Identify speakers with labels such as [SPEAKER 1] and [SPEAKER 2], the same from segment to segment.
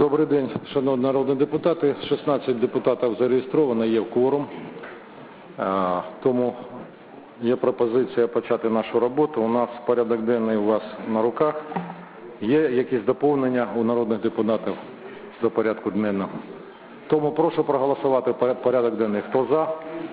[SPEAKER 1] Добрий день, шановні народні депутати. 16 депутатів зареєстровано, є кворум. Тому є пропозиція почати нашу роботу. У нас порядок денний у вас на руках. Є якісь доповнення у народних депутатів до порядку денного? Тому прошу проголосувати порядок денний. Хто за?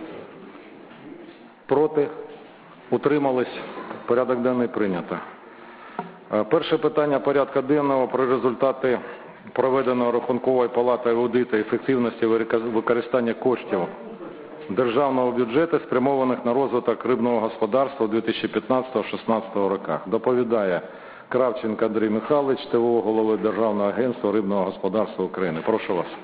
[SPEAKER 1] Проти? Утримались? Порядок денний прийнято. Перше питання порядку денного про результати проведеного Рахунковою палатою аудиту ефективності використання коштів державного бюджету, спрямованих на розвиток рибного господарства у 2015-2016 роках. Доповідає Кравченко Андрій Михайлович, ТВО голови Державного агентства рибного господарства України. Прошу вас.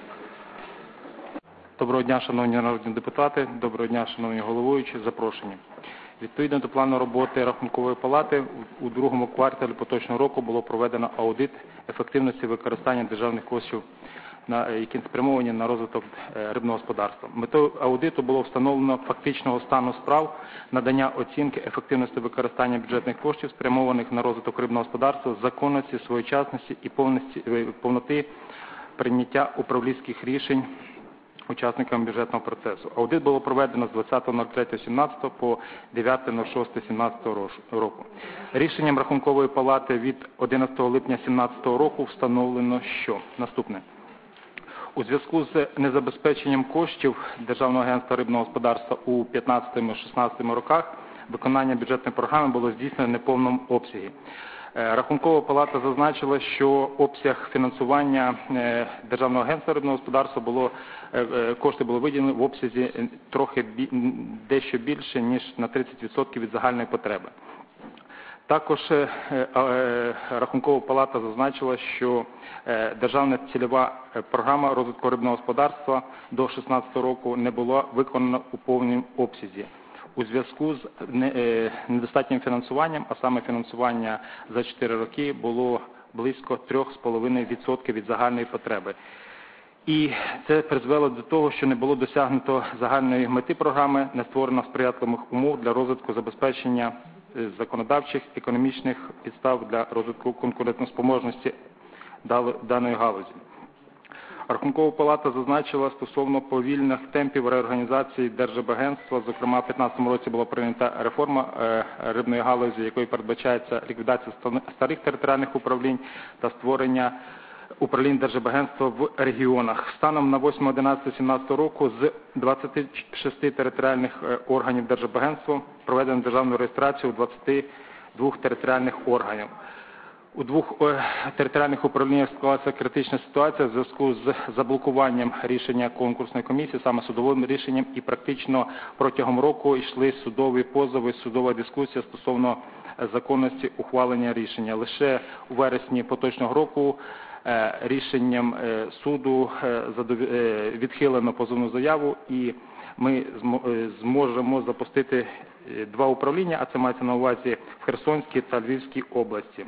[SPEAKER 2] Доброго дня, шановні народні депутати. Доброго дня, шановні головуючі. Запрошені. Відповідно до плану роботи Рахункової палати, у другому кварталі поточного року було проведено аудит ефективності використання державних коштів, які спрямовані на розвиток рибного господарства. Метою аудиту було встановлено фактичного стану справ, надання оцінки ефективності використання бюджетних коштів, спрямованих на розвиток рибного господарства, законності, своєчасності і повноти прийняття управлінських рішень учасникам бюджетного процесу. Аудит було проведено з 20.03.17 по 9.06.17 року. Рішенням Рахункової палати від 11 липня 2017 року встановлено, що наступне. У зв'язку з незабезпеченням коштів Державного агентства рибного господарства у 2015-2016 роках виконання бюджетної програми було здійснено в неповному обсязі. Рахункова палата зазначила, що обсяг фінансування Державного агентства рибного господарства кошти були виділені в обсязі дещо більше, ніж на 30% від загальної потреби. Також Рахункова палата зазначила, що Державна цільова програма розвитку рибного господарства до 2016 року не була виконана у повному обсязі. У зв'язку з недостатнім фінансуванням, а саме фінансування за 4 роки було близько 3,5% від загальної потреби. І це призвело до того, що не було досягнуто загальної мети програми, не створено сприятливих умов для розвитку забезпечення законодавчих, економічних підстав для розвитку конкурентоспроможності даної галузі. Рахункова палата зазначила стосовно повільних темпів реорганізації Держрибагентства. Зокрема, в 2015 році була прийнята реформа рибної галузі, якою передбачається ліквідація старих територіальних управлінь та створення управлінь Держрибагентства в регіонах. Станом на 8.11.17 року з 26 територіальних органів Держрибагентства проведено державну реєстрацію у 22 територіальних органів. У 2 територіальних управліннях склалася критична ситуація в зв'язку з заблокуванням рішення конкурсної комісії, саме судовим рішенням, і практично протягом року йшли судові позови, судова дискусія стосовно законності ухвалення рішення. Лише у вересні поточного року рішенням суду відхилено позовну заяву, і ми зможемо запустити 2 управління, а це мається на увазі в Херсонській та Львівській області.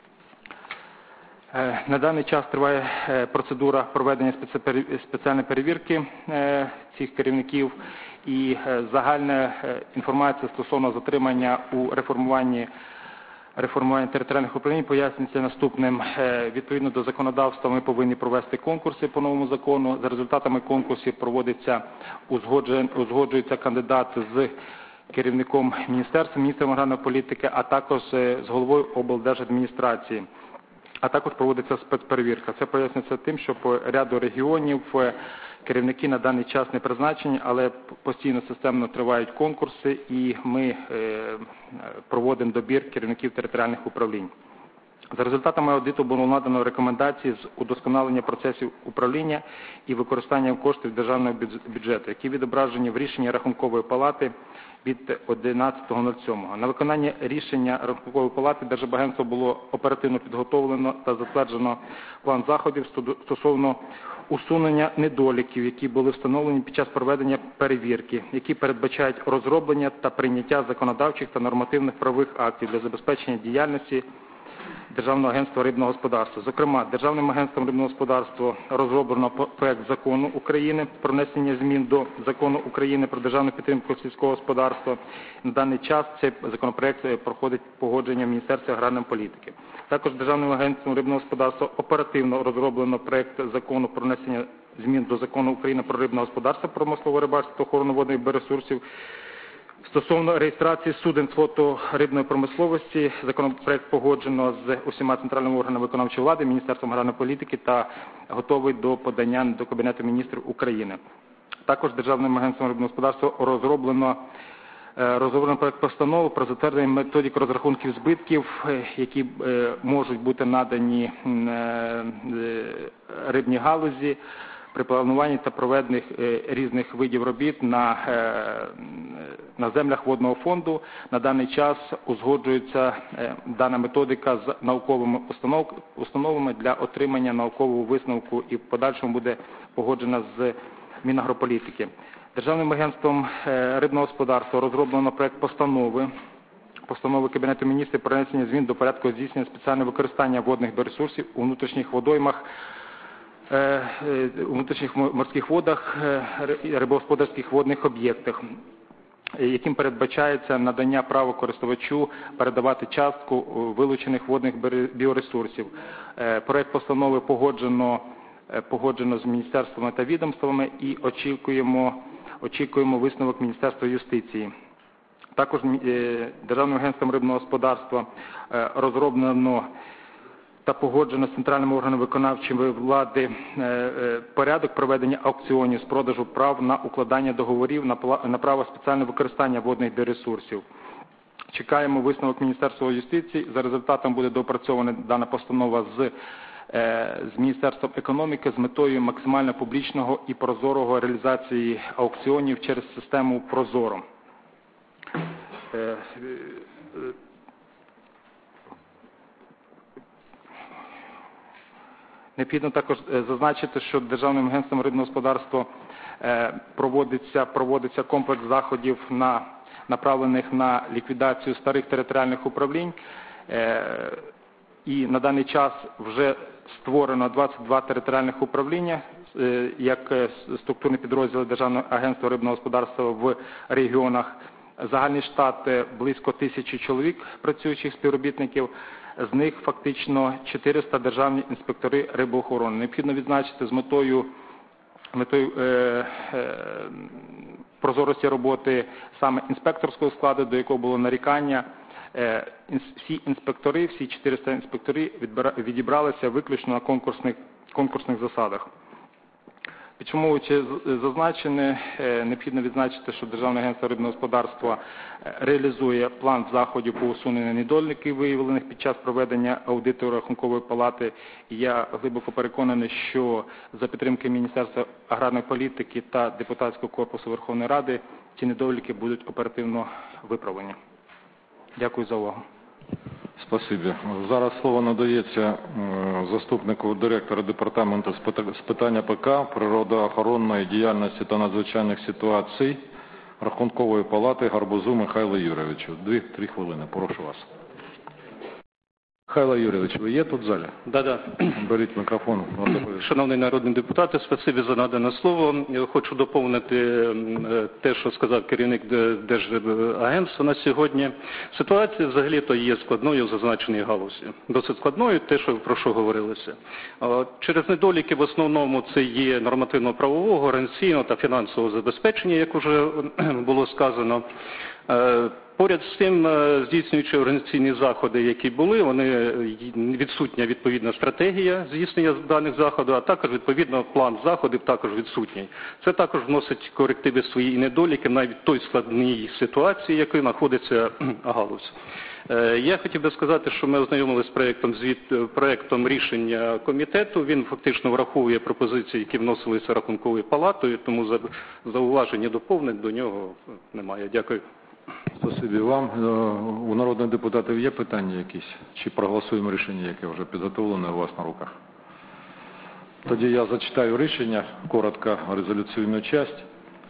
[SPEAKER 2] На даний час триває процедура проведення спеціальної перевірки цих керівників, і загальна інформація стосовно затримання у реформуванні територіальних управлінь пояснюється наступним. Відповідно до законодавства ми повинні провести конкурси по новому закону. За результатами конкурсів узгоджується кандидат з керівником міністерства, міністром аграрної політики, а також з головою облдержадміністрації. А також проводиться спецперевірка. Це пояснюється тим, що по ряду регіонів керівники на даний час не призначені, але постійно системно тривають конкурси, і ми проводимо добір керівників територіальних управлінь. За результатами аудиту було надано рекомендації з удосконалення процесів управління і використання коштів державного бюджету, які відображені в рішенні Рахункової палати від 11.07. На виконання рішення Рахункової палати Держрибагентство було оперативно підготовлено та затверджено план заходів стосовно усунення недоліків, які були встановлені під час проведення перевірки, які передбачають розроблення та прийняття законодавчих та нормативних правових актів для забезпечення діяльності Державного агентства рибного господарства. Зокрема, Державним агентством рибного господарства розроблено проект закону України про внесення змін до Закону України про державну підтримку сільського господарства. На даний час цей законопроект проходить погодження в Міністерстві аграрної політики. Також Державним агентством рибного господарства оперативно розроблено проект закону про внесення змін до Закону України про рибне господарство, промислове рибальство та охорону водних біоресурсів. Стосовно реєстрації суден флоту рибної промисловості, законопроект погоджено з усіма центральними органами виконавчої влади, Міністерством аграрної політики та готовий до подання до Кабінету міністрів України. Також Державним агентством рибного господарства розроблено проект постанови про затвердження методик розрахунків збитків, які можуть бути надані рибній галузі при плануванні та проведенні різних видів робіт на землях водного фонду. На даний час узгоджується дана методика з науковими установами для отримання наукового висновку і в подальшому буде погоджена з Мінагрополітики. Державним агентством рибного господарства розроблено проект постанови Кабінету міністрів про внесення змін до порядку здійснення спеціального використання водних біоресурсів у внутрішніх водоймах, у внутрішніх морських водах, рибогосподарських водних об'єктах, яким передбачається надання права користувачу передавати частку вилучених водних біоресурсів. Проект постанови погоджено з міністерствами та відомствами і очікуємо висновок Міністерства юстиції. Також Державним агентством рибного господарства розроблено та погоджено з центральними органами виконавчої влади порядок проведення аукціонів з продажу прав на укладання договорів на право спеціального використання водних біоресурсів. Чекаємо висновок Міністерства юстиції. За результатом буде доопрацьована дана постанова з Міністерством економіки з метою максимально публічного і прозорого реалізації аукціонів через систему ProZorro. Необхідно також зазначити, що Державним агентством рибного господарства проводиться комплекс заходів, направлених на ліквідацію старих територіальних управлінь. І на даний час вже створено 22 територіальних управління як структурні підрозділи Державного агентства рибного господарства в регіонах. Загальний штат близько 1000 чоловік працюючих співробітників, з них фактично 400 державні інспектори рибоохорони. Необхідно відзначити з метою прозорості роботи саме інспекторського складу, до якого було нарікання. Всі інспектори, всі 400 інспекторів відібралися виключно на конкурсних засадах. Підсумовуючи зазначене, необхідно відзначити, що Державне агентство рибного господарства реалізує план заходів по усуненню недоліків, виявлених під час проведення аудиту Рахункової палати. І я глибоко переконаний, що за підтримки Міністерства аграрної політики та депутатського корпусу Верховної Ради ці недоліки будуть оперативно виправлені. Дякую за увагу.
[SPEAKER 1] Спасибі. Зараз слово надається заступнику директора департаменту з питань АПК, природоохоронної діяльності та надзвичайних ситуацій Рахункової палати Гарбузу Михайлу Юрійовичу. 2-3 хвилини. Прошу вас. Михайло Юрійович, ви є тут в залі?
[SPEAKER 3] Да.
[SPEAKER 1] Беріть мікрофон.
[SPEAKER 3] Шановні народні депутати, спасибі за надане слово. Хочу доповнити те, що сказав керівник Держагентства на сьогодні. Ситуація взагалі-то є складною в зазначеній галузі. Досить складною, те, про що говорилося. Через недоліки в основному це є нормативно-правового, організаційного та фінансового забезпечення, як вже було сказано. Поряд з тим, здійснюючи організаційні заходи, які були, відсутня відповідна стратегія здійснення даних заходів, а також відповідно план заходів також відсутній. Це також вносить корективи свої і недоліки навіть в той складній ситуації, в якій знаходиться галузь. Я хотів би сказати, що ми ознайомилися з проектом рішення комітету. Він фактично враховує пропозиції, які вносилися Рахунковою палатою, тому зауважень і доповнень до нього немає. Дякую.
[SPEAKER 1] Спасибі вам. У народних депутатів є питання якісь? Чи проголосуємо рішення, яке вже підготовлене у вас на руках? Тоді я зачитаю рішення, коротко резолюційну часть.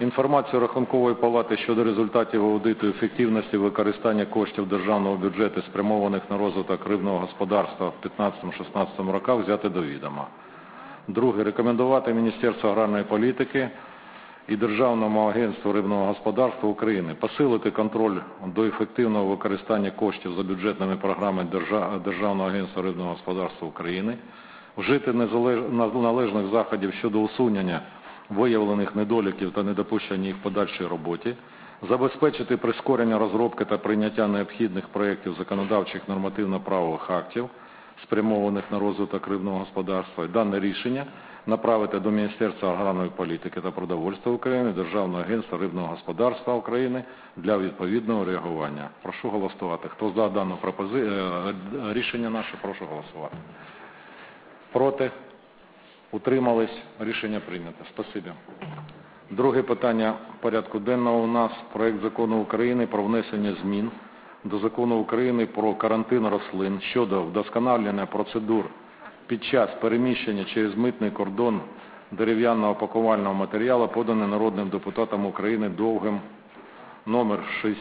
[SPEAKER 1] інформацію Рахункової палати щодо результатів аудиту ефективності використання коштів державного бюджету, спрямованих на розвиток рибного господарства в 2015-2016 роках, взяти до відома. Друге. Рекомендувати Міністерству аграрної політики і Державному агентству рибного господарства України посилити контроль до ефективного використання коштів за бюджетними програмами Державного агентства рибного господарства України, вжити належних заходів щодо усунення виявлених недоліків та недопущення їх в подальшій роботі, забезпечити прискорення розробки та прийняття необхідних проєктів законодавчих нормативно-правових актів, спрямованих на розвиток рибного господарства. Дане рішення направити до Міністерства аграрної політики та продовольства України, Державного агентства рибного господарства України для відповідного реагування. Прошу голосувати. Хто за дане рішення наше, прошу голосувати. Проти? Утримались? Рішення прийнято. Спасибі. Друге питання порядку денного у нас проект Закону України про внесення змін до Закону України про карантин рослин щодо вдосконалення процедур під час переміщення через митний кордон дерев'яного пакувального матеріалу, поданий народним депутатом України Довгим номер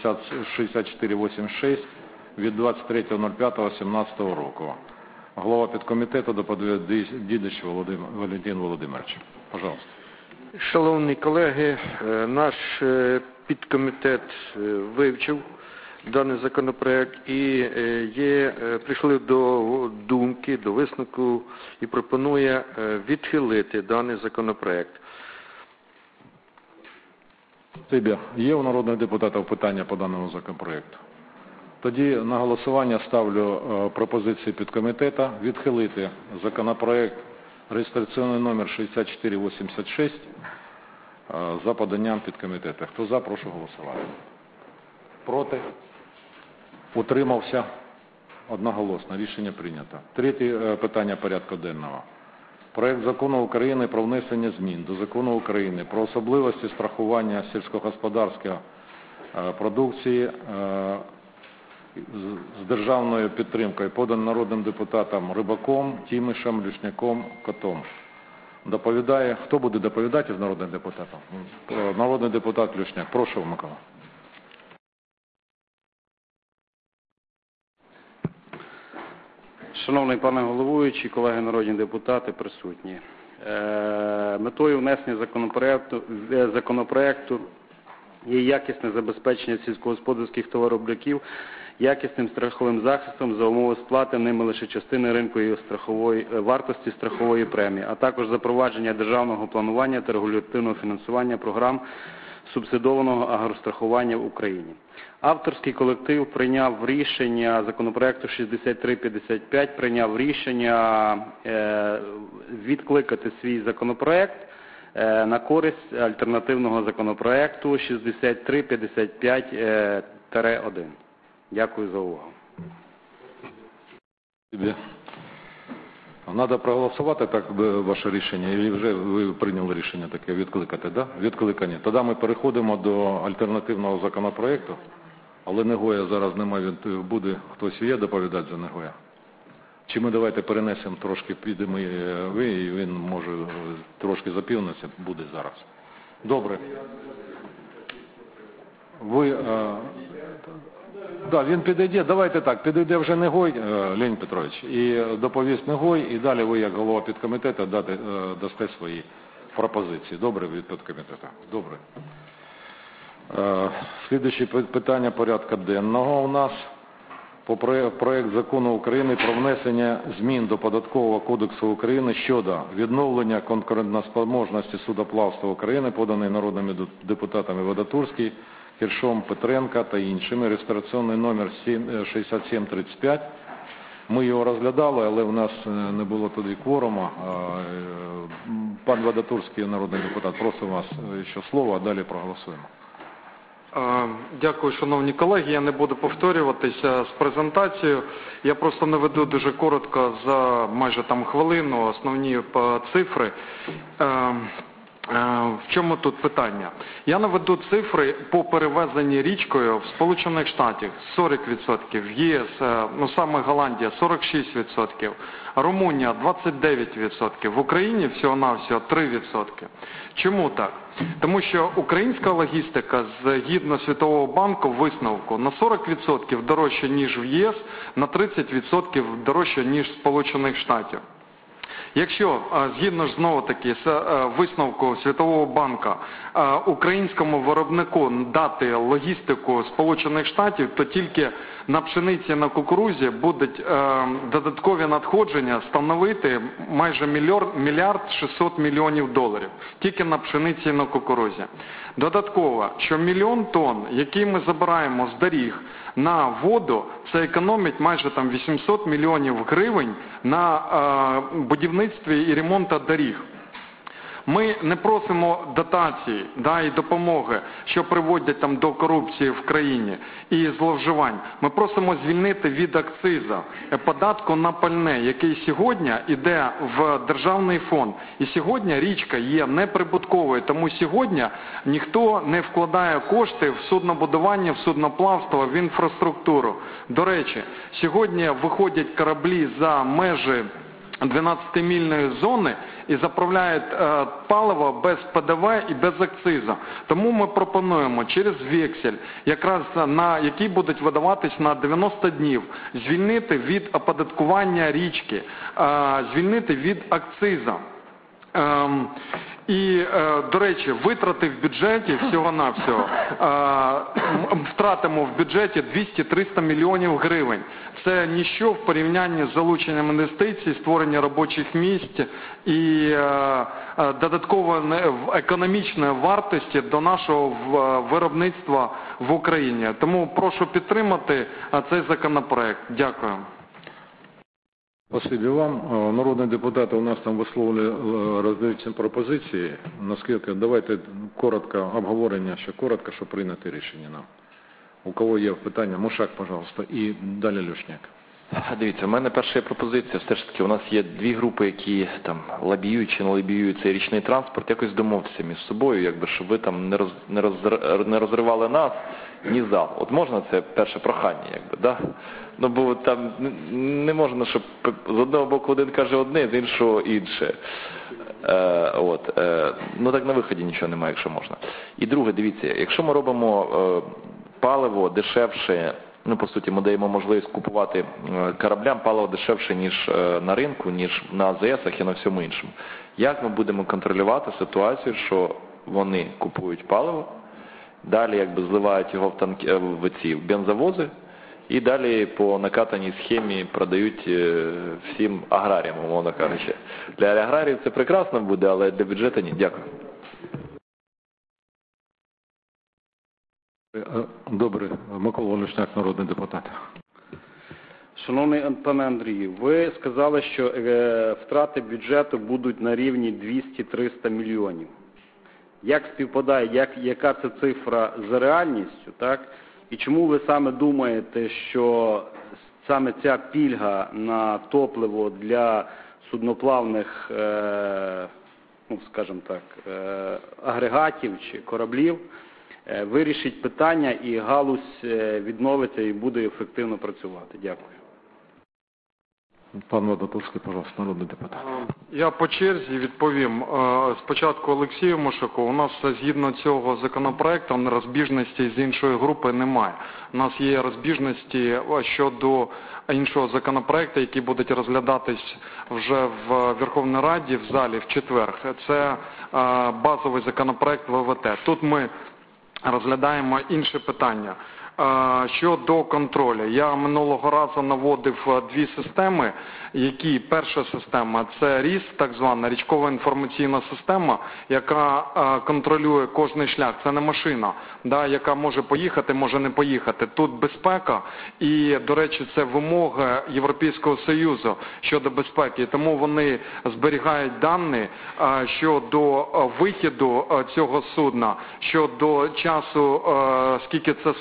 [SPEAKER 1] 6486 від 23.05.17 року. Голова підкомітету доповідає Дідич Валентин Володимирович. Пожалуйста.
[SPEAKER 4] Шановні колеги, наш підкомітет вивчив даний законопроект і прийшли до думки, до висновку і пропонує відхилити даний законопроект.
[SPEAKER 1] Є у народних депутатів питання по даному законопроекту? Тоді на голосування ставлю пропозицію підкомітету відхилити законопроект реєстраційний номер 6486 за поданням підкомітету. Хто за, прошу голосувати. Проти? Утримався? Одноголосно. Рішення прийнято. Третє питання порядку денного. Проект Закону України про внесення змін до Закону України про особливості страхування сільськогосподарської продукції з державною підтримкою, поданий народним депутатом Рибаком, Тімишем, Люшняком, Котом. Доповідає, хто буде доповідати з народних депутатів? Народний депутат Люшняк. Прошу, Микола.
[SPEAKER 5] Шановний пане головуючий, колеги народні депутати, присутні. Метою внесення законопроекту є якісне забезпечення сільськогосподарських товаровиробників якісним страховим захистом за умови сплати ними лише частини ринкової вартості страхової премії, а також запровадження державного планування та регулятивного фінансування програм субсидованого агрострахування в Україні. Авторський колектив прийняв рішення законопроекту 6355, прийняв рішення відкликати свій законопроект на користь альтернативного законопроекту 6355-1. Дякую за увагу.
[SPEAKER 1] Треба проголосувати так ваше рішення, і вже ви прийняли рішення таке відкликати, да? Відкликання. Тоді ми переходимо до альтернативного законопроекту, але Негоя зараз немає, він буде, хтось є доповідати за Негоя? Чи ми давайте перенесемо трошки, підемо ви, і він може трошки запівниться, буде зараз. Добре. Ви... Да, він підійде, давайте так, підійде вже Негой, Леонід Петрович, і доповість Негой, і далі ви, як голова підкомітету, дасте свої пропозиції. Добре, від підкомітету? Добре. Слідуюче питання порядку денного у нас по проект Закону України про внесення змін до Податкового кодексу України щодо відновлення конкурентоспроможності судоплавства України, поданий народними депутатами Вадатурський, Кіршом, Петренка та іншими, реєстраційний номер 6735. Ми його розглядали, але у нас не було тоді кворуму. Пан Вадатурський, народний депутат, просимо вас ще слово, а далі проголосуємо.
[SPEAKER 4] Дякую, шановні колеги. Я не буду повторюватися з презентацією. Я просто наведу дуже коротко за майже хвилину основні цифри. В чому тут питання? Я наведу цифри по перевезенні річкою в Сполучених Штатах 40%, в ЄС, саме Голландія 46%, Румунія 29%, в Україні всього-навсього 3%. Чому так? Тому що українська логістика згідно Світового банку висновку на 40% дорожче, ніж в ЄС, на 30% дорожче, ніж в Сполучених Штатах. Якщо, згідно ж знову-таки з висновку Світового банку, українському виробнику дати логістику Сполучених Штатів, то тільки на пшениці, на кукурузі будуть додаткові надходження становити майже мільярд 600 мільйонів доларів. Тільки на пшениці і на кукурузі. Додатково, що мільйон тонн, які ми забираємо з доріг на воду, це економить майже 800 мільйонів гривень на будівництві і ремонту доріг. Ми не просимо дотації і допомоги, що приводять до корупції в країні і зловживань. Ми просимо звільнити від акцизу, податку на пальне, який сьогодні йде в державний фонд. І сьогодні річка є неприбутковою, тому сьогодні ніхто не вкладає кошти в суднобудування, в судноплавство, в інфраструктуру. До речі, сьогодні виходять кораблі за межі 12-мільної зони і заправляють паливо без ПДВ і без акцизу. Тому ми пропонуємо через вексель, якраз який будуть видаватись на 90 днів, звільнити від оподаткування річки, звільнити від акцизу. І, до речі, витрати в бюджеті всього-навсього, втратимо в бюджеті 200-300 мільйонів гривень. Це ніщо в порівнянні з залученням інвестицій, створення робочих місць і додаткової економічної вартості до нашого виробництва в Україні. Тому прошу підтримати цей законопроект. Дякую.
[SPEAKER 1] Спасибі вам. Народні депутати у нас там висловлювали розличні пропозиції. Наскільки, давайте коротко обговорення, ще коротко, щоб прийняти рішення нам. У кого є питання? Мушак, пожалуйста, і далі Люшняк.
[SPEAKER 6] Дивіться, в мене перша є пропозиція. Все ж таки, у нас є дві групи, які там лобіюють чи не лобіюють цей річний транспорт. Якось домовтеся між собою, щоб ви там не розривали нас, ні зал. От можна це перше прохання, да? Ну, бо там не можна, щоб з одного боку один каже одне, з іншого інше. Ну так на виході нічого немає, якщо можна. І друге, дивіться, якщо ми робимо паливо дешевше, по суті, ми даємо можливість купувати кораблям паливо дешевше, ніж на ринку, ніж на АЗСах і на всьому іншому. Як ми будемо контролювати ситуацію, що вони купують паливо, далі зливають його в ці бензовози, і далі по накатаній схемі продають всім аграріям, умовно кажучи. Для аграріїв це прекрасно буде, але для бюджету ні. Дякую.
[SPEAKER 1] Добре. Микола Люшняк, народний депутат.
[SPEAKER 5] Шановний пане Андрію, ви сказали, що втрати бюджету будуть на рівні 200-300 мільйонів. Як співпадає, яка це цифра за реальністю, так? І чому ви саме думаєте, що саме ця пільга на топливо для судноплавних, скажімо так, агрегатів чи кораблів вирішить питання і галузь відновиться і буде ефективно працювати? Дякую.
[SPEAKER 1] Пан Вадатурський, пожалуйста, народний депутат.
[SPEAKER 4] Я по черзі відповім. Спочатку Олексію Мушаку. У нас згідно цього законопроекту розбіжності з іншої групи немає. У нас є розбіжності щодо іншого законопроекту, які будуть розглядатись вже в Верховній Раді в залі в четвер. Це базовий законопроект ВВТ. Тут ми розглядаємо інше питання. Щодо контролю. Я минулого разу наводив дві системи, які перша система – це РІС, так звана річкова інформаційна система, яка контролює кожний шлях. Це не машина, яка може поїхати, може не поїхати. Тут безпека і, до речі, це вимоги Європейського Союзу щодо безпеки. Тому вони зберігають дані щодо вихіду цього судна, щодо часу, скільки це судно знаходиться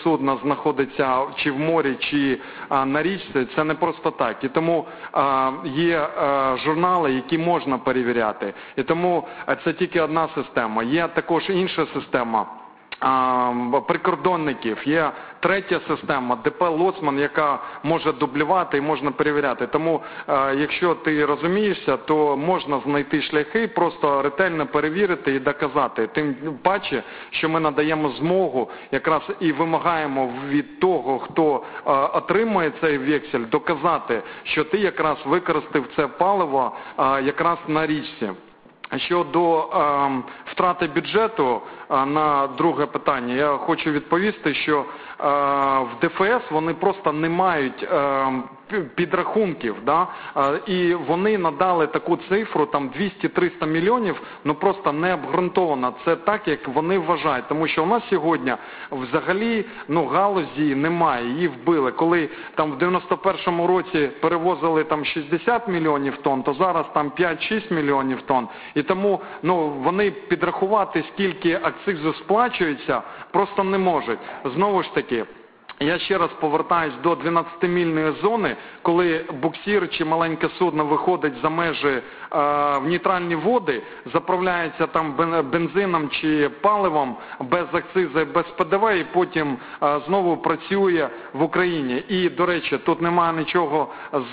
[SPEAKER 4] знаходиться чи в морі, чи на річці, це не просто так. І тому є журнали, які можна перевіряти. І тому це тільки одна система. Є також інша система прикордонників, є третя система, ДП «Лоцман», яка може дублювати і можна перевіряти. Тому, якщо ти розумієшся, то можна знайти шляхи, просто ретельно перевірити і доказати. Тим паче, що ми надаємо змогу якраз і вимагаємо від того, хто отримує цей вексель, доказати, що ти якраз використав це паливо якраз на річці. Щодо втрати бюджету, на друге питання, я хочу відповісти, що в ДФС вони просто не мають підрахунків, да? І вони надали таку цифру, там 200-300 мільйонів, ну просто не обґрунтовано. Це так, як вони вважають, тому що у нас сьогодні взагалі галузі немає, її вбили. Коли там в 91-му році перевозили там 60 мільйонів тонн, то зараз там 5-6 мільйонів тонн. І тому вони підрахувати, скільки акцизу сплачується, просто не можуть. Знову ж таки, я ще раз повертаюсь до 12-мільної зони, коли буксир чи маленьке судно виходить за межі в нейтральні води, заправляється там бензином чи паливом без акцизу, без ПДВ і потім знову працює в Україні. І, до речі, тут немає нічого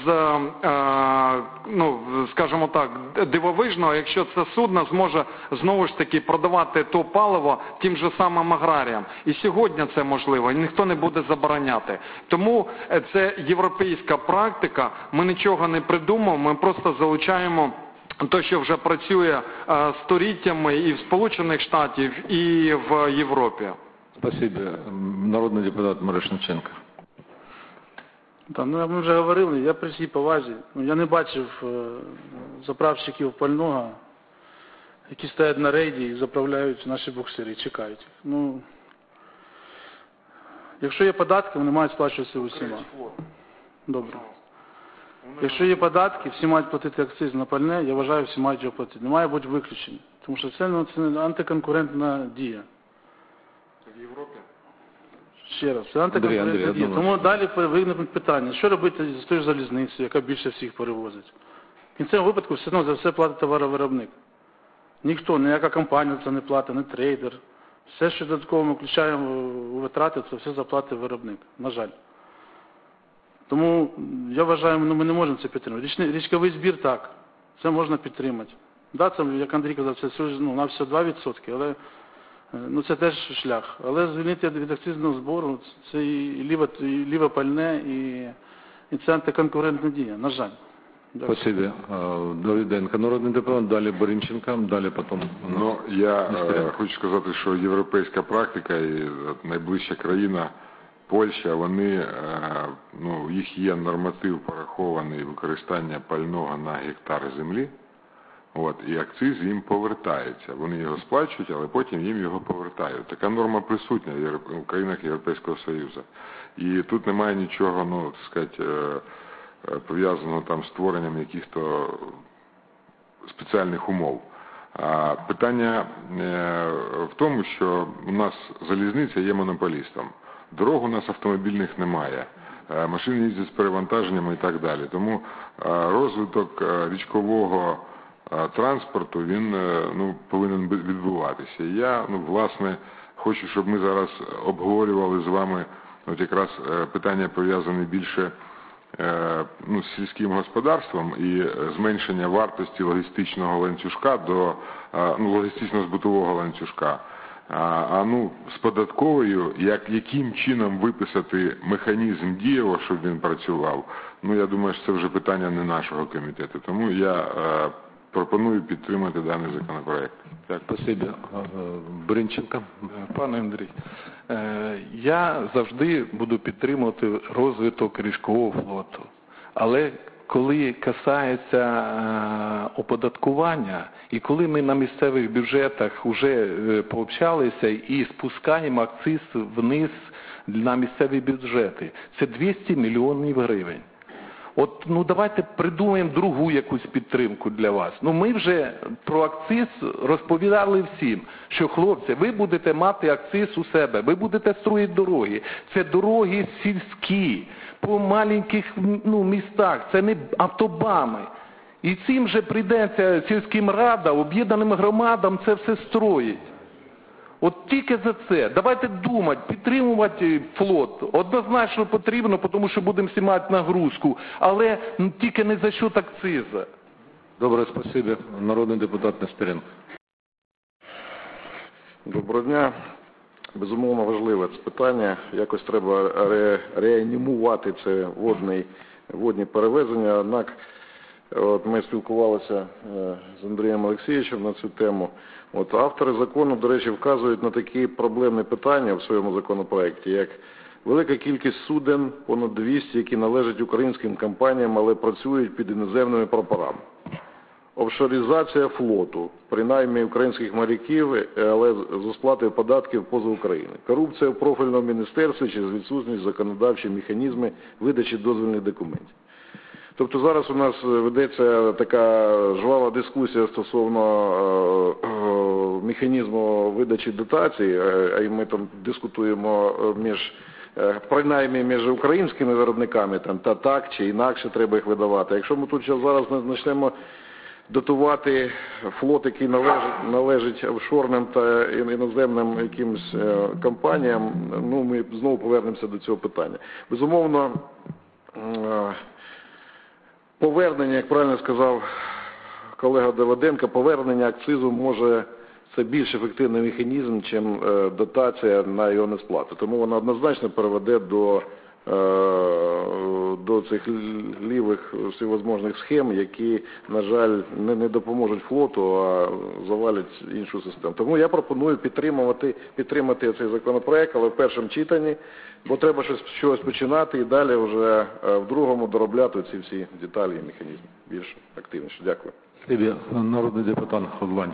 [SPEAKER 4] скажімо так, дивовижного, якщо це судно зможе знову ж таки продавати то паливо тим же самим аграріям. І сьогодні це можливо, і ніхто не буде забороняти. Тому це європейська практика, ми нічого не придумаємо, ми просто залучаємо те, що вже працює століттями і в Сполучених Штатах, і в Європі.
[SPEAKER 1] Спасибо. Народний депутат Мирошниченко.
[SPEAKER 7] Ми вже говорили, я при всій повазі, я не бачив заправщиків пального, які стоять на рейді і заправляють наші буксири, чекають їх. Якщо є податки, вони мають сплачуватися усіма. Добре. Якщо є податки, всі мають платити акциз на пальне, я вважаю, всі мають його платити. Не має бути виключень, тому що це антиконкурентна дія.
[SPEAKER 4] В Європі?
[SPEAKER 7] Ще раз, це антиконкурентна дія. Тому далі виникнуть питання, що робити з тою залізницею, яка більше всіх перевозить. В кінцевому випадку все одно за все платить товаровиробник. Ніхто, ніяка компанія це не платить, не трейдер. Все, що додатково ми включаємо у витрати, це все заплатить виробник, на жаль. Тому я вважаю, ми не можемо це підтримати. Річковий збір так, це можна підтримати. Да, це, як Андрій казав, це на все 2%, але це теж шлях. Але звільнити від акцизного збору, це і ліве пальне, і це антиконкурентна дія, на жаль.
[SPEAKER 1] Спасибо. Давиденко, народний депутат, далі Боринченко, далі потім.
[SPEAKER 8] Я хочу сказати, що європейська практика і найближча країна Польща, вони, їх є норматив порахований використання пального на гектар землі, і акциз їм повертається. Вони його сплачують, але потім їм його повертають. Така норма присутня в країнах Європейського Союзу. І тут немає нічого, пов'язаного там з створенням яких-то спеціальних умов. А питання в тому, що у нас залізниця є монополістом. Дорог у нас автомобільних немає. Машини їздять з перевантаженнями і так далі. Тому розвиток річкового транспорту, він повинен відбуватися. І я, власне, хочу, щоб ми зараз обговорювали з вами якраз питання пов'язані більше з сільським господарством і зменшення вартості логістичного ланцюжка до логістично-збутового ланцюжка. З податковою, яким чином виписати механізм дієво, щоб він працював, я думаю, що це вже питання не нашого комітету. Тому я пропоную підтримати даний законопроект.
[SPEAKER 1] Спасибо. Боринченко.
[SPEAKER 9] Пане Андрій, я завжди буду підтримувати розвиток річкового флоту. Але коли касається оподаткування, і коли ми на місцевих бюджетах вже пообщалися і спускаємо акциз вниз на місцеві бюджети, це 200 мільйонів гривень. От, ну давайте придумаємо другу якусь підтримку для вас. Ну ми вже про акциз розповідали всім, що хлопці, ви будете мати акциз у себе, ви будете строїти дороги. Це дороги сільські, по маленьких містах, це не автобами. І цим же прийдеться сільським радам, об'єднаним громадам це все строїть. От тільки за це. Давайте думати, підтримувати флот. Однозначно потрібно, тому що будемо знімати нагрузку. Але тільки не за счет акциза.
[SPEAKER 1] Добре, спасибі. Народний депутат Нестеренко.
[SPEAKER 10] Доброго дня. Безумовно важливе це питання. Якось треба реанімувати це водні перевезення. Однак ми спілкувалися з Андрієм Олексійовичем на цю тему. Автори закону, до речі, вказують на такі проблемні питання в своєму законопроекті, як велика кількість суден, понад 200, які належать українським компаніям, але працюють під іноземними прапорами. Офшоризація флоту, принаймні українських моряків, але з сплатою податків поза Україною. Корупція в профільному міністерстві через відсутність законодавчі механізми видачі дозвільних документів. Тобто зараз у нас ведеться така жвава дискусія стосовно механізму видачі дотацій, а ми там дискутуємо принаймні між українськими виробниками, та так чи інакше треба їх видавати. Якщо ми тут зараз почнемо дотувати флот, який належить офшорним та іноземним якимось компаніям, ми знову повернемося до цього питання. Безумовно, повернення, як правильно сказав колега Давиденко, повернення акцизу може це більш ефективний механізм, ніж дотація на його несплату. Тому вона однозначно приведе до цих лівих всевозможних схем, які, на жаль, не допоможуть флоту, а завалять іншу систему. Тому я пропоную підтримати цей законопроект, але в першому читанні, бо треба щось починати і далі вже в другому доробляти ці всі деталі і механізми більш активніше. Дякую.
[SPEAKER 1] Народний депутат Ходлань.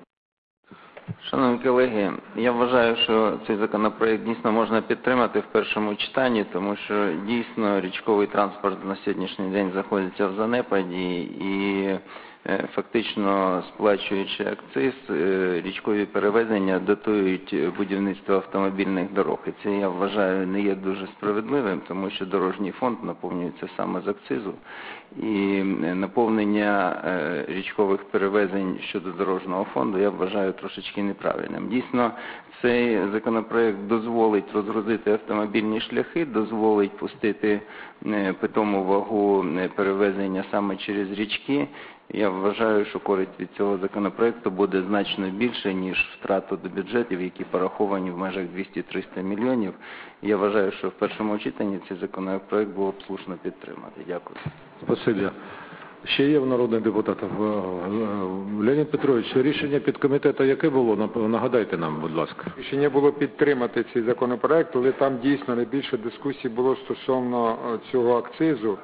[SPEAKER 11] Шановні колеги, я вважаю, що цей законопроект дійсно можна підтримати в першому читанні, тому що дійсно річковий транспорт на сьогоднішній день знаходиться в занепаді і фактично сплачуючи акциз, річкові перевезення дотують будівництво автомобільних дорог. І це, я вважаю, не є дуже справедливим, тому що дорожній фонд наповнюється саме з акцизу. І наповнення річкових перевезень щодо дорожнього фонду я вважаю трошечки неправильним. Дійсно, цей законопроект дозволить розгрузити автомобільні шляхи, дозволить пустити питому вагу перевезення саме через річки. Я вважаю, що користь від цього законопроекту буде значно більше, ніж втрату до бюджетів, які пораховані в межах 200-300 мільйонів. Я вважаю, що в першому читанні цей законопроект було б слушно підтримати. Дякую.
[SPEAKER 1] Спасибі. Ще є в народних депутатів. Леонід Петрович, рішення підкомітету яке було? Нагадайте нам, будь ласка.
[SPEAKER 12] Рішення було підтримати цей законопроект, але там дійсно найбільше дискусій було стосовно цього акцизу.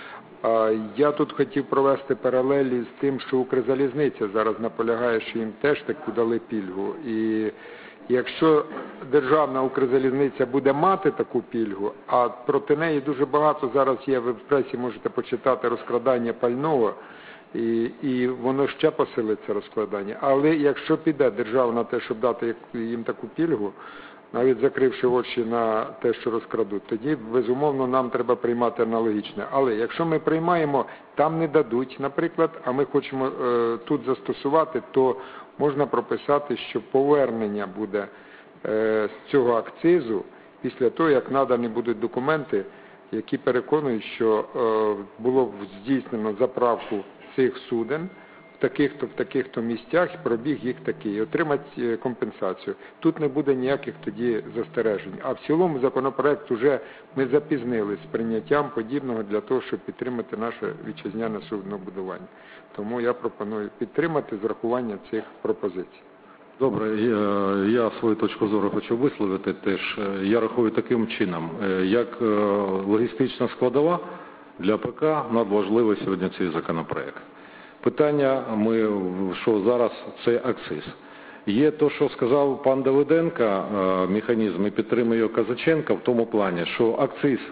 [SPEAKER 12] Я тут хотів провести паралелі з тим, що Укрзалізниця зараз наполягає, що їм теж таку дали пільгу. І якщо державна Укрзалізниця буде мати таку пільгу, а проти неї дуже багато зараз є, ви в пресі можете почитати розкрадання пального, і воно ще посилиться розкладання. Але якщо піде держава на те, щоб дати їм таку пільгу, навіть закривши очі на те, що розкрадуть, тоді, безумовно, нам треба приймати аналогічне. Але якщо ми приймаємо, там не дадуть, наприклад, а ми хочемо тут застосувати, то можна прописати, що повернення буде з цього акцизу після того, як надані будуть документи, які переконують, що було здійснено заправку цих суден в таких-то місцях, пробіг їх такий, отримати компенсацію. Тут не буде ніяких тоді застережень. А в цілому законопроект уже ми запізнились з прийняттям подібного для того, щоб підтримати наше вітчизняне суднобудування. Тому я пропоную підтримати з врахуванням цих пропозицій.
[SPEAKER 1] Добре, я свою точку зору хочу висловити теж. Я рахую таким чином, як логістична складова для ПК надважливий сьогодні цей законопроект. Питання, що зараз, це акциз. Є те, що сказав пан Давиденко, механізм, і підтримує його Казаченко в тому плані, що акциз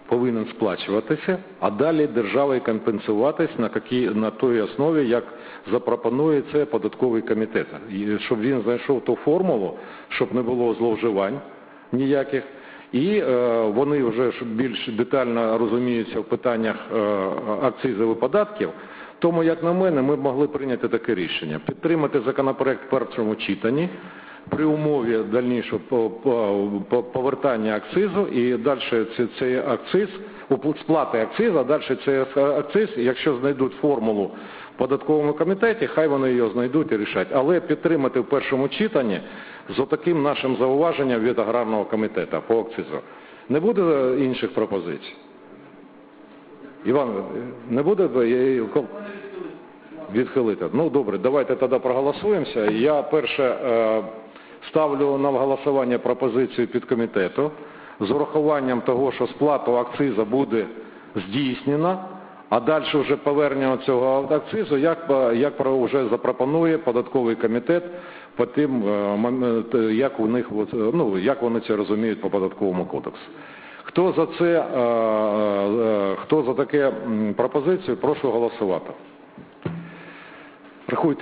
[SPEAKER 1] повинен сплачуватися, а далі державою компенсуватись на той основі, як запропонує це податковий комітет. І щоб він знайшов ту формулу, щоб не було зловживань ніяких. І вони вже більш детально розуміються в питаннях акцизів і податків. Тому, як на мене, ми б могли прийняти таке рішення. Підтримати законопроект в першому читанні, при умові дальнішого повертання акцизу і далі цей акциз, сплати акцизу, а далі цей акциз, якщо знайдуть формулу в податковому комітеті, хай вони її знайдуть і рішать. Але підтримати в першому читанні з отаким нашим зауваженням від аграрного комітету по акцизу. Не буде інших пропозицій? Іван, не буде відхилити? Ну, добре, давайте тоді проголосуємося. Я перше ставлю на голосування пропозицію підкомітету з урахуванням того, що сплату акцизу буде здійснена, а далі вже повернення цього акцизу, як вже запропонує податковий комітет по тим, як у них, ну, як вони це розуміють по податковому кодексу. Хто за це, хто за таке пропозицію, прошу голосувати. Рахуйте.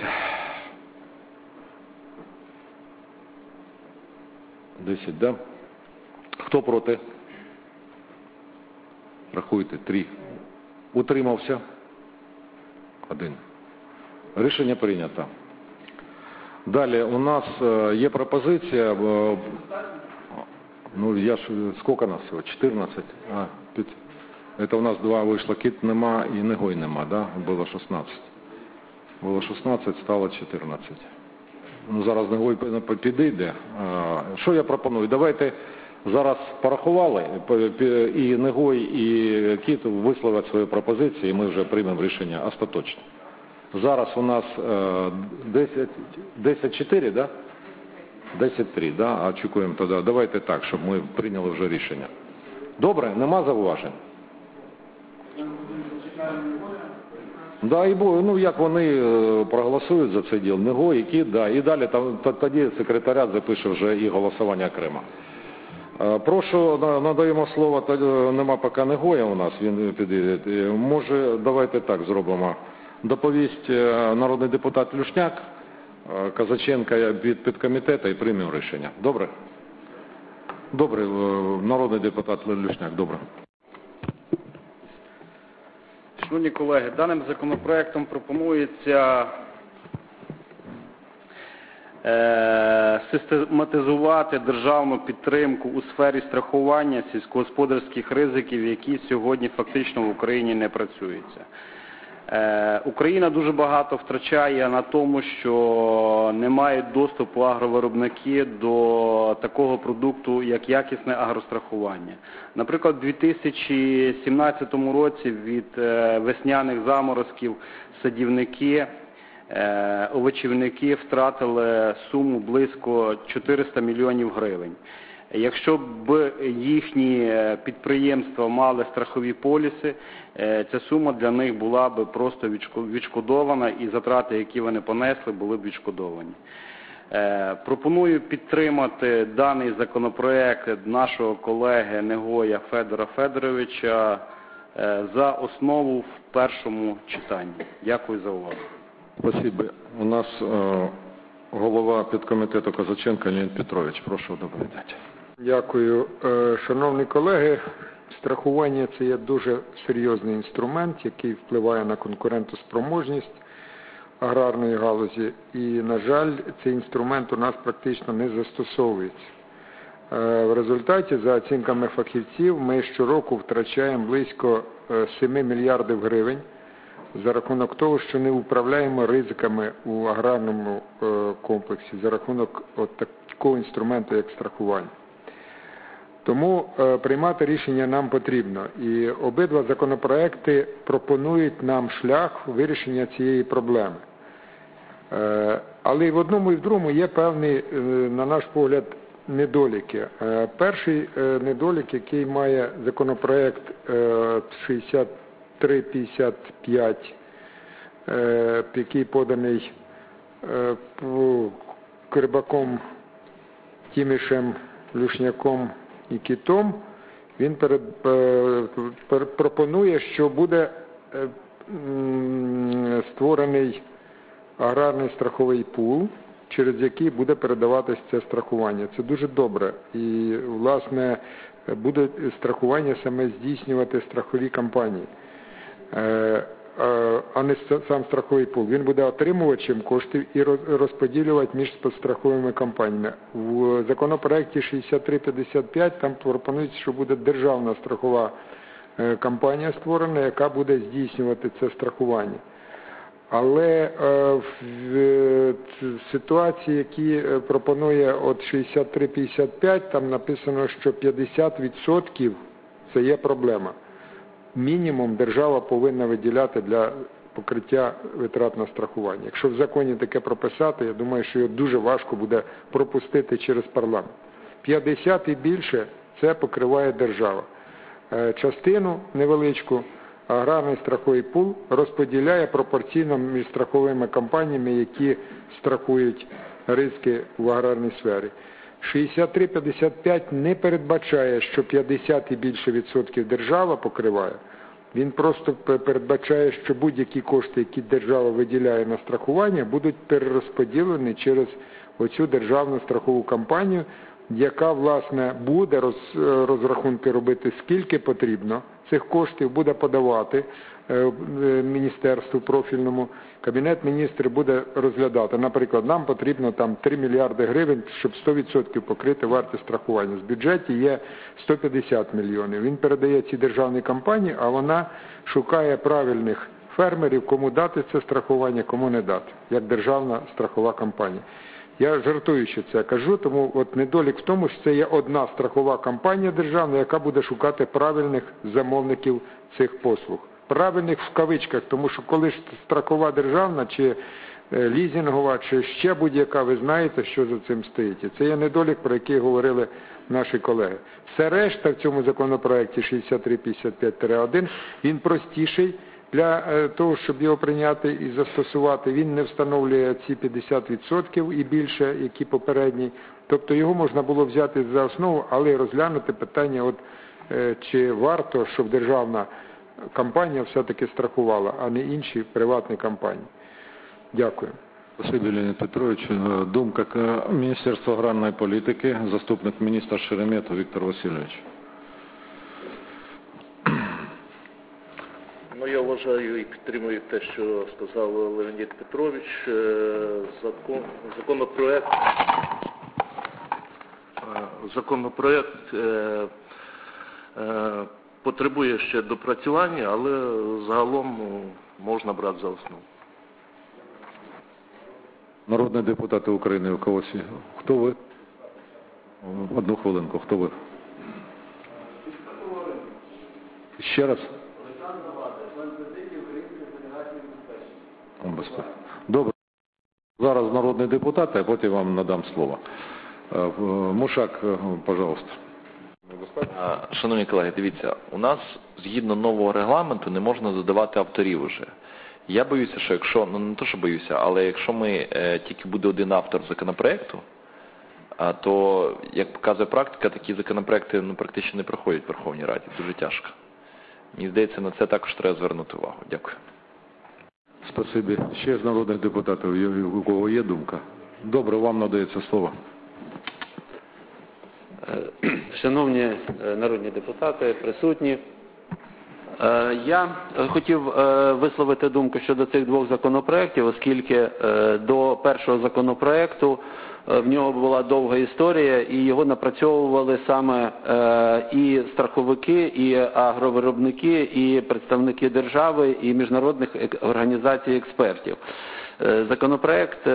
[SPEAKER 1] 10, да? Хто проти? Рахуйте. 3. Утримався? 1. Рішення прийнято. Далі у нас є пропозиція, ну я ж, скільки нас всього? 14? Це у нас 2 вийшло, Кіт нема і Негой нема, да? Було 16. Було 16, стало 14. Ну, зараз Негой підійде. Що я пропоную? Давайте зараз порахували, і Негой, і Кіт висловлять свої пропозиції, і ми вже приймемо рішення остаточне. Зараз у нас 10-4, да? 10-3, да? А очікуємо тоді. Давайте так, щоб ми прийняли вже рішення. Добре? Нема зауважень? Да, і ну, як вони проголосують за це діло, Негой, і Кіт, да, і далі тоді секретаріат запише вже і голосування окремо. Прошу, надаємо слово, нема поки Негоя у нас, він підійде. Може, давайте так зробимо. Доповість народний депутат Люшняк, Козаченко від підкомітету і приймемо рішення. Добре? Добре, народний депутат Люшняк, добре.
[SPEAKER 5] Шановні колеги, даним законопроектом пропонується систематизувати державну підтримку у сфері страхування сільськогосподарських ризиків, які сьогодні фактично в Україні не працюються. Україна дуже багато втрачає на тому, що не мають доступу агровиробники до такого продукту, як якісне агрострахування. Наприклад, у 2017 році від весняних заморозків садівники, овочівники втратили суму близько 400 мільйонів гривень. Якщо б їхні підприємства мали страхові поліси, ця сума для них була б просто відшкодована і затрати, які вони понесли, були б відшкодовані. Пропоную підтримати даний законопроект нашого колеги Негоя Федора Федоровича за основу в першому читанні. Дякую за увагу.
[SPEAKER 1] Спасибо. У нас голова підкомітету Козаченко Леонід Петрович. Прошу доповідати.
[SPEAKER 12] Дякую. Шановні колеги, страхування – це є дуже серйозний інструмент, який впливає на конкурентоспроможність аграрної галузі. І, на жаль, цей інструмент у нас практично не застосовується. В результаті, за оцінками фахівців, ми щороку втрачаємо близько 7 мільярдів гривень за рахунок того, що не управляємо ризиками у аграрному комплексі, за рахунок такого інструменту, як страхування. Тому приймати рішення нам потрібно. І обидва законопроекти пропонують нам шлях вирішення цієї проблеми. Але і в одному, і в другому є певні, на наш погляд, недоліки. Перший недолік, який має законопроект 6355, який поданий Кирбаком, Тімішем, Люшняком і Кітом, Він пропонує, що буде створений аграрний страховий пул, через який буде передаватись це страхування. Це дуже добре. І, власне, буде страхування саме здійснювати страхові компанії, а не сам страховий пул. Він буде отримувачем коштів і розподілювати між страховими компаніями. В законопроекті 6355 там пропонується, що буде державна страхова компанія створена, яка буде здійснювати це страхування. Але в ситуації, які пропонує от 6355, там написано, що 50% це є проблема. Мінімум держава повинна виділяти для покриття витрат на страхування. Якщо в законі таке прописати, я думаю, що його дуже важко буде пропустити через парламент. 50 і більше – це покриває держава. Частину невеличку аграрний страховий пул розподіляє пропорційно між страховими компаніями, які страхують ризики в аграрній сфері. 6355 не передбачає, що 50 і більше відсотків держава покриває. Він просто передбачає, що будь-які кошти, які держава виділяє на страхування, будуть перерозподілені через оцю державну страхову компанію, яка, власне, буде розрахунки робити, скільки потрібно цих коштів, буде подавати міністерству профільному. Кабінет міністрів буде розглядати. Наприклад, нам потрібно там 3 мільярди гривень, щоб 100% покрити вартість страхування. В бюджеті є 150 мільйонів. Він передає ці державні компанії, а вона шукає правильних фермерів, кому дати це страхування, кому не дати, як державна страхова компанія. Я жартуючи це кажу, тому от недолік в тому, що це є одна страхова компанія державна, яка буде шукати правильних замовників цих послуг. Правильних в кавичках, тому що коли ж страхова державна, чи лізингова, чи ще будь-яка, ви знаєте, що за цим стоїть. І це є недолік, про який говорили наші колеги. Все решта в цьому законопроекті 6355-1, він простіший. Для того, щоб його прийняти і застосувати, він не встановлює ці 50% і більше, які попередні. Тобто його можна було взяти за основу, але розглянути питання, чи варто, щоб державна компанія все-таки страхувала, а не інші приватні компанії. Дякую.
[SPEAKER 1] Спасибо, Леонід Петрович. Думка Міністерства аграрної політики, заступник міністра Шереметов Віктор Васильович.
[SPEAKER 13] Я вважаю і підтримую те, що сказав Леонід Петрович. Законопроект потребує ще допрацювання, але загалом можна брати за основу.
[SPEAKER 1] Народні депутати України, у когось є? Хто ви? Одну хвилинку, хто ви? Ще раз? Добре. Зараз народний депутат, а потім вам надам слово. Мушак, пожалуйста.
[SPEAKER 6] Шановні колеги, дивіться, у нас згідно нового регламенту не можна додавати авторів уже. Я боюся, що якщо, не то, що боюся, але якщо ми тільки буде один автор законопроекту, то, як показує практика, такі законопроекти практично не проходять в Верховній Раді. Дуже тяжко. Мені здається, на це також треба звернути увагу. Дякую.
[SPEAKER 1] Спасибі. Ще з народних депутатів, у кого є думка? Добре, вам надається слово.
[SPEAKER 14] Шановні народні депутати, присутні, я хотів висловити думку щодо цих двох законопроєктів, оскільки до першого законопроєкту в нього була довга історія, і його напрацьовували саме і страховики, і агровиробники, і представники держави, і міжнародних організацій експертів. Законопроект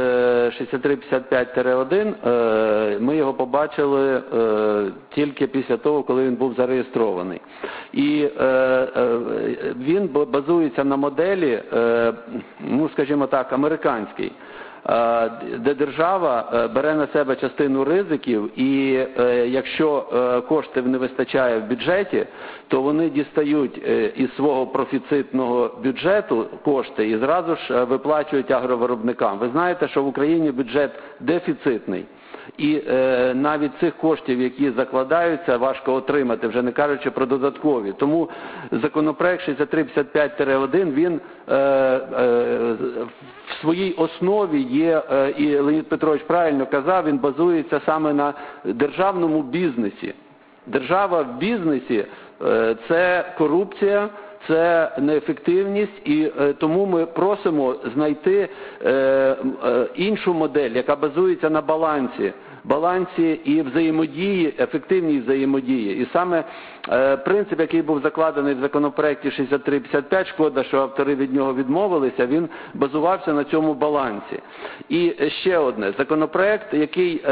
[SPEAKER 14] 6355-1, ми його побачили тільки після того, коли він був зареєстрований. І він базується на моделі, скажімо так, американській, де держава бере на себе частину ризиків, і якщо коштів не вистачає в бюджеті, то вони дістають із свого профіцитного бюджету кошти і зразу ж виплачують агровиробникам. Ви знаєте, що в Україні бюджет дефіцитний. І навіть цих коштів, які закладаються, важко отримати, вже не кажучи про додаткові. Тому законопроект 6355-1, він в своїй основі є, і Леонід Петрович правильно казав, він базується саме на державному бізнесі. Держава в бізнесі – це корупція, це неефективність, і тому ми просимо знайти іншу модель, яка базується на балансі і взаємодії, ефективній взаємодії. І саме принцип, який був закладений в законопроекті 6355, шкода, що автори від нього відмовилися, він базувався на цьому балансі. І ще одне, законопроект, який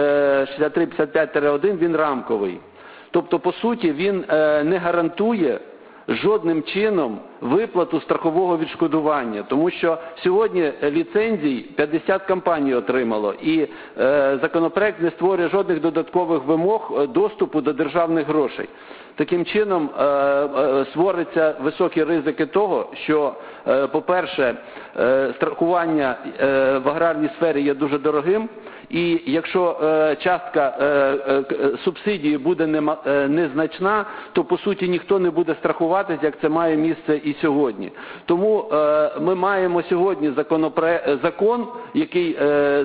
[SPEAKER 14] 6355-1, він рамковий. Тобто, по суті, він не гарантує жодним чином виплату страхового відшкодування, тому що сьогодні ліцензій 50 компаній отримало, і законопроект не створює жодних додаткових вимог доступу до державних грошей. Таким чином, створюються високі ризики того, що, по-перше, страхування в аграрній сфері є дуже дорогим, і якщо частка субсидії буде незначна, то, по суті, ніхто не буде страхуватись, як це має місце і сьогодні. Тому ми маємо сьогодні закон, який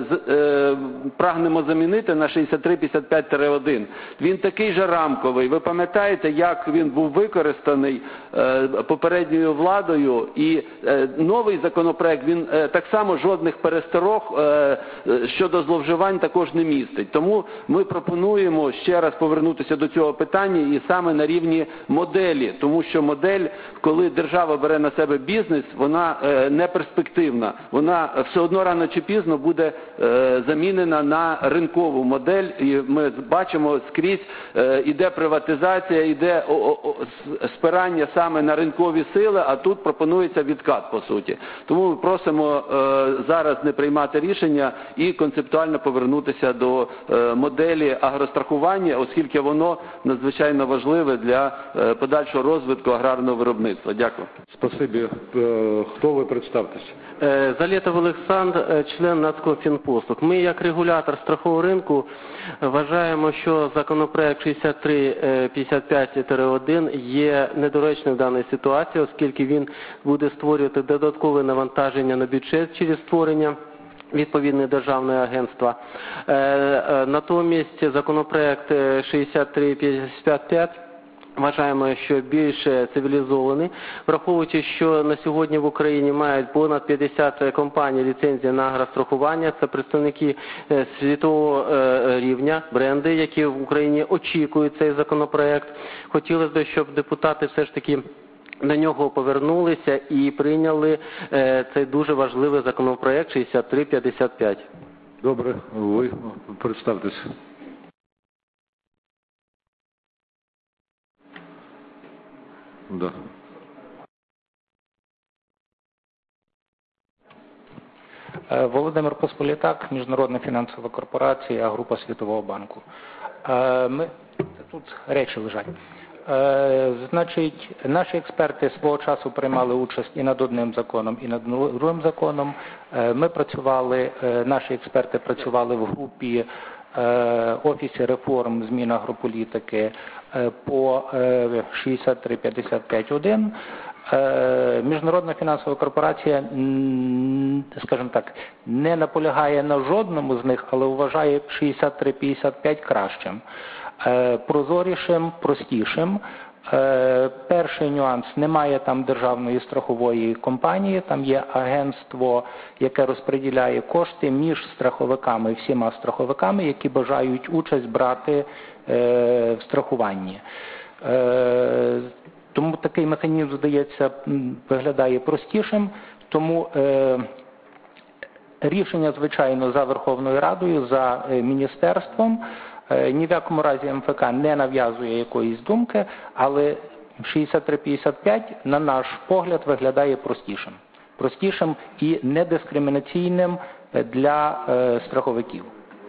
[SPEAKER 14] прагнемо замінити на 6355-1. Він такий же рамковий. Ви пам'ятаєте, як він був використаний попередньою владою, і новий законопроект, він так само жодних пересторог щодо зловживань також не містить. Тому ми пропонуємо ще раз повернутися до цього питання і саме на рівні моделі, тому що модель, коли держава бере на себе бізнес, вона не перспективна. Вона все одно рано чи пізно буде замінена на ринкову модель, і ми бачимо скрізь іде приватизація, іде спирання саме на ринкові сили, а тут пропонується відкат, по суті. Тому ми просимо зараз не приймати рішення і концептуально повернутися до моделі агрострахування, оскільки воно надзвичайно важливе для подальшого розвитку аграрного виробництва. Дякую.
[SPEAKER 1] Спасибі. Хто ви, представтеся?
[SPEAKER 15] Залєтов Олександр, член Нацкомфінпослуг. Ми, як регулятор страхового ринку, вважаємо, що законопроект 6355-1 є недоречним в даній ситуації, оскільки він буде створювати додаткове навантаження на бюджет через створення відповідне державне агентство. Натомість законопроект 6355 вважаємо, що більш цивілізований, враховуючи, що на сьогодні в Україні мають понад 50 компаній ліцензії на агрострахування. Це представники світового рівня, бренди, які в Україні очікують цей законопроект. Хотілося б, щоб депутати все ж таки до нього повернулися і прийняли цей дуже важливий законопроект 6355.
[SPEAKER 1] Добре, ви представтеся. Да.
[SPEAKER 16] Володимир Посполітак, Міжнародна фінансова корпорація, група Світового банку. Тут речі лежать. Значить, наші експерти свого часу приймали участь і над одним законом, і над другим законом. Ми працювали, наші експерти працювали в групі Офісі реформ змін агрополітики по 6355-1. Міжнародна фінансова корпорація, скажімо так, не наполягає на жодному з них, але вважає 6355 кращим, прозорішим, простішим. Перший нюанс – немає там державної страхової компанії, там є агентство, яке розподіляє кошти між страховиками, всіма страховиками, які бажають участь брати в страхуванні. Тому такий механізм, здається, виглядає простішим, тому рішення, звичайно, за Верховною Радою, за міністерством. Ні в якому разі МФК не нав'язує якоїсь думки, але 6355, на наш погляд, виглядає простішим. Простішим і недискримінаційним для страховиків.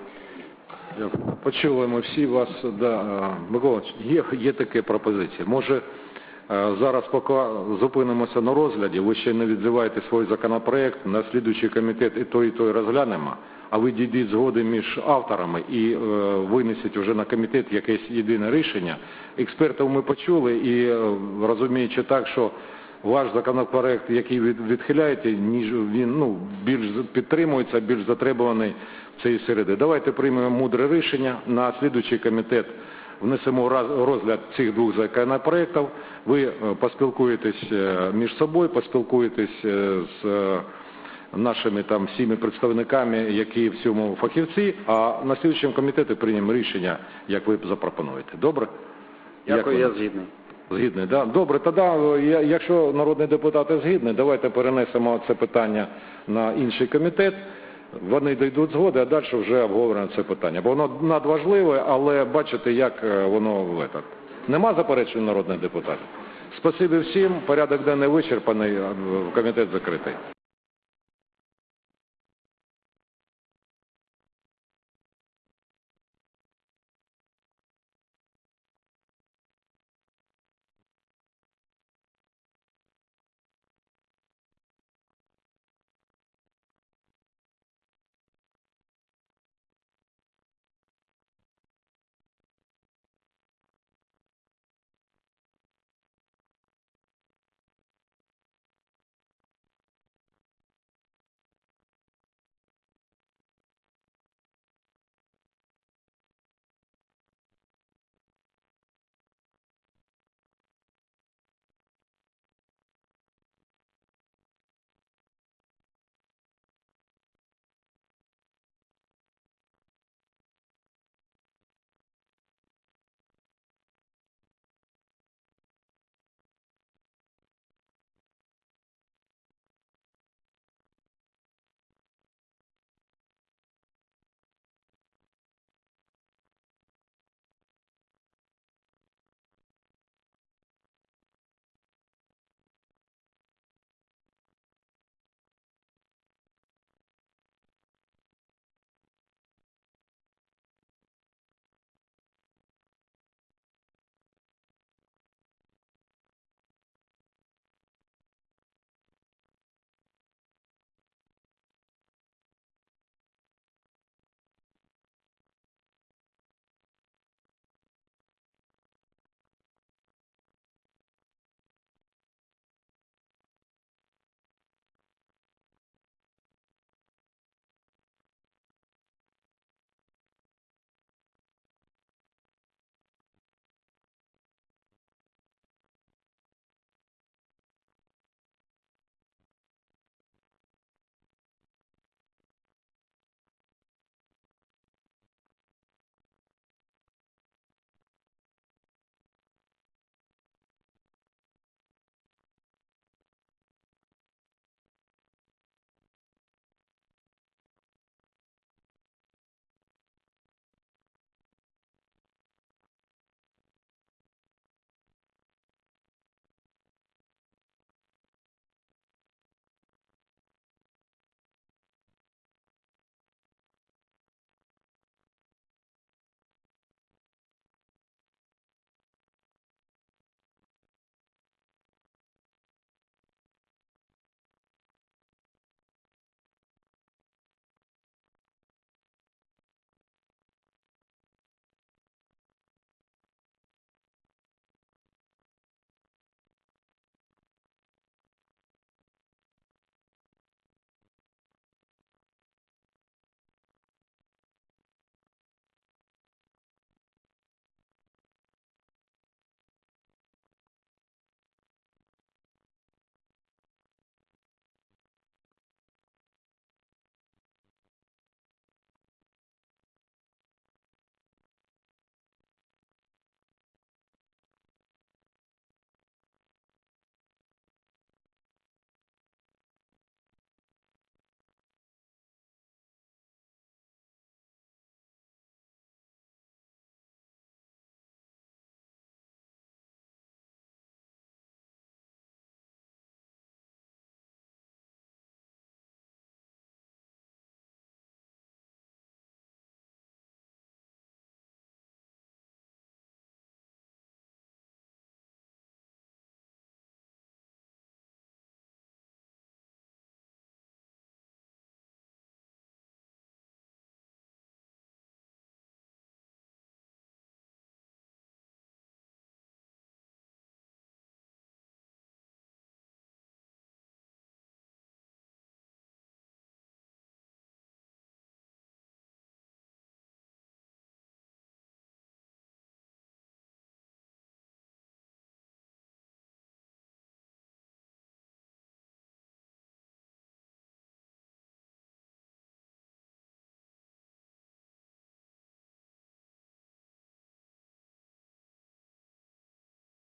[SPEAKER 1] Почули ми всі вас. Да. Микола, є такі пропозиції. Може, зараз поки зупинимося на розгляді, ви ще не відзиваєте свій законопроект, на слідуючий комітет і той розглянемо, а ви дійдіть згоди між авторами і винесіть вже на комітет якесь єдине рішення. Експертів ми почули і розуміючи так, що ваш законопроект, який відхиляєте, ніж він більш підтримується, більш затребуваний в цій середи. Давайте приймемо мудре рішення, на слідуючий комітет внесемо розгляд цих двох законопроєктів, ви поспілкуєтесь між собою, поспілкуєтесь з нашими там всіми представниками, які в цьому фахівці, а на слідуючому комітеті приймемо рішення, як ви запропонуєте. Добре?
[SPEAKER 5] Дякую, я згідний.
[SPEAKER 1] Згідний, да? Добре, тоді, якщо народні депутати згідні, давайте перенесемо це питання на інший комітет, вони дійдуть згоди, а далі вже обговоримо це питання. Бо воно надважливе, але бачите, як воно Нема заперечень народних депутатів? Спасибі всім, порядок денний вичерпаний, комітет закритий.